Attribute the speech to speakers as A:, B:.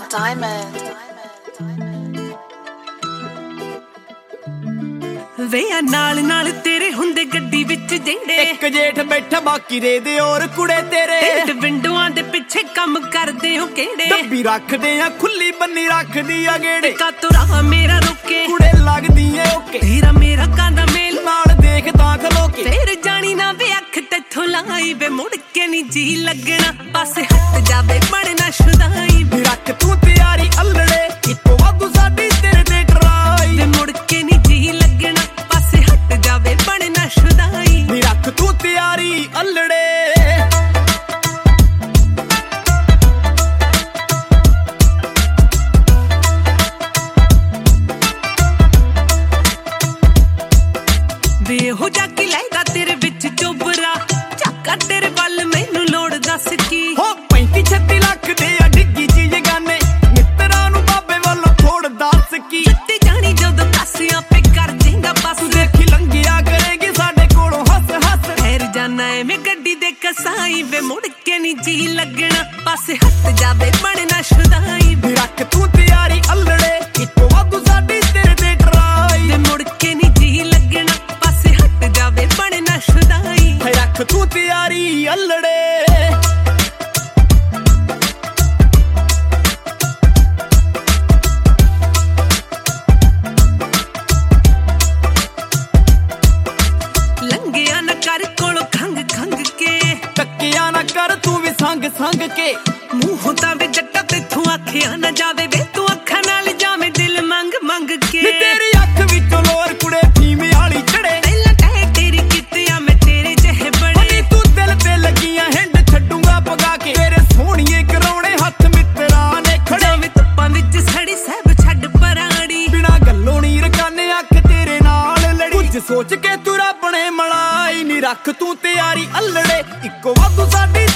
A: Diamond.
B: ਵੇ ਨਾਲ ਨਾਲ ਤੇਰੇ ਹੁੰਦੇ ਗੱਡੀ ਵਿੱਚ ਜਿੰਦੇ
C: ਇੱਕ ਜੇਠ ਬੈਠਾ ਬਾਕੀ ਦੇ ਹੋਰ ਕੁੜੇ ਤੇਰੇ
B: ਤੇ ਵਿੰਡੋਆਂ ਦੇ ਪਿੱਛੇ ਕੰਮ ਕਰਦੇ ਹੋ ਕਿਹੜੇ
C: ਡੱਬੀ ਰੱਖਦੇ ਆ ਖੁੱਲੀ ਬੰਨੀ ਰੱਖਦੀ ਆ ਗੇੜੇ
B: ਕਾ ਤੁਰਾ ਮੇਰਾ ਰੁਕੇ
C: ਕੁੜੇ ਲੱਗਦੀ ਏ ਓਕੇ
B: ਤੇਰਾ ਮੇਰਾ ਕਾਂਦਾ ਮੇਲ
C: ਨਾਲ ਦੇਖਦਾ ਖਲੋ ਕੇ
B: ਫੇਰ ਜਾਣੀ ਨਾ ਵੇ ਅੱਖ ਤੇਥੋਂ ਲਾਈ ਵੇ ਮੁੜ ਕੇ ਨਹੀਂ ਜੀ ਲੱਗਣਾ ਪਾਸੇ ਹਟ ਜਾਵੇ ਬਣਨਾ ਸ਼ੁਦਾਈ
C: ਨੀ ਰੱਖ ਤੂੰ ਤਿਆਰੀ ਅਲੜੇ ਇੱਕੋ ਵਾਧੂ ਸਾਡੀ ਤੇਰੇ ਤੇ ਟਰਾਈ
B: ਵੇ ਮੁੜ ਕੇ ਨਹੀਂ ਜੀ ਲੱਗਣਾ ਪਾਸੇ ਹਟ ਜਾਵੇ ਬਣਨਾ ਸ਼ੁਦਾਈ
C: ਨੀ ਰੱਖ ਤੂੰ ਤਿਆਰੀ ਅਲੜੇ ਵੇ
B: ਹੋ ਜਾ ਕੇ ਲੈਦਾ ਤੇਰੇ ਵਿੱਚ ਚੋਬਰਾ ਝਾਕਾ ਤੇਰੇ ਵੱਲ ਮੈਨੂੰ ਲੋੜ ਦੱਸ ਕੀ
C: ਹੋ 35-36 ਲੱਖ ਦੇ ਆ ਡਿੱਗੀ ਚੀਜ਼ ਗਾਨੇ ਮਿੱਤਰਾਂ ਨੂੰ ਬਾਬੇ ਵੱਲੋਂ ਥੋੜ ਦੱਸ ਕੀ
B: ਤੇ ਜਾਣੀ ਜਦੋਂ ਕਾਸਿਆਂ ਪੇ ਕਰ ਦੇਂਗਾ ਬਸ
C: ਤੂੰ ਦੇਖੀ ਲੰਘਿਆ ਕਰੇਗੀ ਸਾਡੇ ਕੋਲੋਂ ਹੱਸ ਹੱਸ
B: ਠਹਿਰ ਜਾਣਾ ਐਵੇਂ ਗੱਡੀ ਦੇ ਕਸਾਈ ਵੇ ਮੁੜ ਕੇ ਨਹੀਂ ਜੀ ਲੱਗਣਾ ਪਾਸੇ ਹਟ ਜਾਵੇ ਬਣਨਾ ਸ਼ੁਦਾਈ
C: ਨੀ ਰੱਖ ਤੂੰ ਤਿਆਰੀ ਅਲੜੇ ਇੱਕੋ ਵਾਧੂ ਸਾਡੀ ਤੇਰੇ ਤੇ ਟਰਾਈ
B: ਵੇ ਮੁੜ ਕੇ ਨਹੀਂ ਜੀ ਲੱਗਣਾ ਪਾਸੇ ਹਟ ਜਾਵੇ ਬਣਨਾ ਸ਼ੁਦਾਈ
C: ਰੱਖ ਤੂੰ ਤਿਆਰੀ ਅਲੜੇ
B: ਲੰਘਿਆ ਨਾ ਕਰ ਕੋਲੋਂ ਖੰਗ ਖੰਗ ਕੇ
C: ਟੱਕਿਆ ਨਾ ਕਰ ਤੂੰ ਵੀ ਸੰਗ ਸੰਗ ਕੇ
B: ਮੂੰਹ ਤਾਂ ਵੇ ਜੱਟਾ ਤੇਥੋਂ ਆਖਿਆ ਨਾ ਜਾਵੇ ਵੇ ਤੂੰ ਅੱਖਾਂ ਨਾਲ ਜਾਵੇਂ ਦਿਲ ਮੰਗ ਮੰਗ ਕੇ
C: ਨੀ ਤੇਰੀ ਅੱਖ ਵਿੱਚੋਂ ਲੋਰ ਕੁੜੇ ਫੀਮੇ ਵਾਲੀ ਚੜੇ
B: ਪਹਿਲਾਂ ਕਹਿ ਤੇਰੀ ਕਿਤਿਆਂ ਮੈਂ ਤੇਰੇ ਜਿਹੇ ਬਣੇ
C: ਨੀ ਤੂੰ ਦਿਲ ਤੇ ਲੱਗੀਆਂ ਹਿੰਡ ਛੱਡੂਗਾ ਪਗਾ ਕੇ ਤੇਰੇ ਸੋਹਣੀਏ ਕਰਾਉਣੇ ਹੱਥ ਮਿੱਤਰਾਂ ਨੇ ਖੜੇ
B: ਜਾਵੇਂ ਧੁੱਪਾਂ ਵਿੱਚ ਸੜੀ ਸਹਿਬ ਛੱਡ ਪਰਾੜੀ
C: ਬਿਨਾ ਗੱਲੋਂ ਨੀ ਰਕਾਨੇ ਅੱਖ ਤੇਰੇ ਨਾਲ ਲੜੀ ਕੁਝ ਸੋਚ ਕੇ ਤੂੰ ਰੱਬ ਨੇ ਮਲਾਈ ਨੀ ਰੱਖ ਤੂੰ ਤਿਆਰੀ ਅਲੜੇ ਇੱਕੋ ਵਾਧੂ ਸਾਡੀ